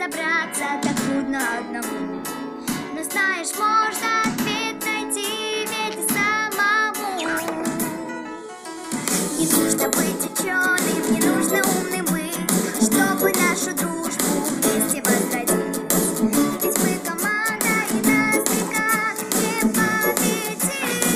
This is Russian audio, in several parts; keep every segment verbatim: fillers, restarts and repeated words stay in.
разобраться так трудно одному. Но знаешь, можно ответ найти ведь и самому. Не нужно быть ученым, не нужно умным быть, чтобы нашу дружбу вместе возродить. Ведь мы команда, и нас никак не победить.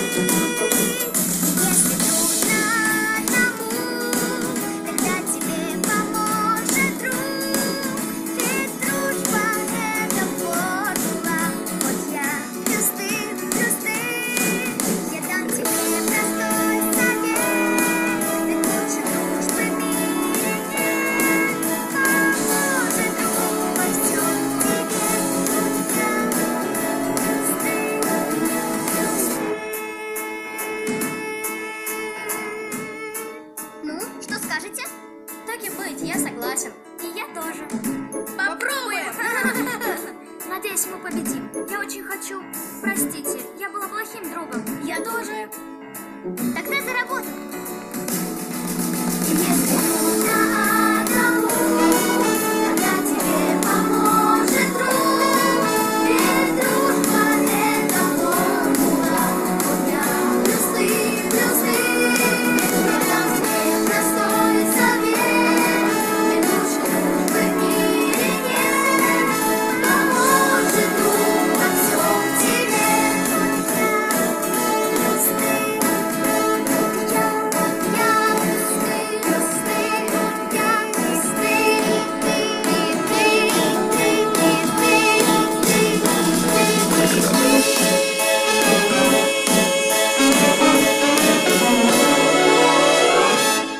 Если трудно одному, тогда тебе поможет друг. Ведь дружба — это формула. Вот я плюс ты, плюс ты. Я дам тебе простой совет, ведь лучше дружбы в мире нет. Поможет друг во всем тебе. Ну, что скажете? Так и быть, я согласен. И я тоже. Попробуем! Надеюсь, мы победим. Я очень хочу. Простите, я была плохим другом. Я тоже. Тогда за работу.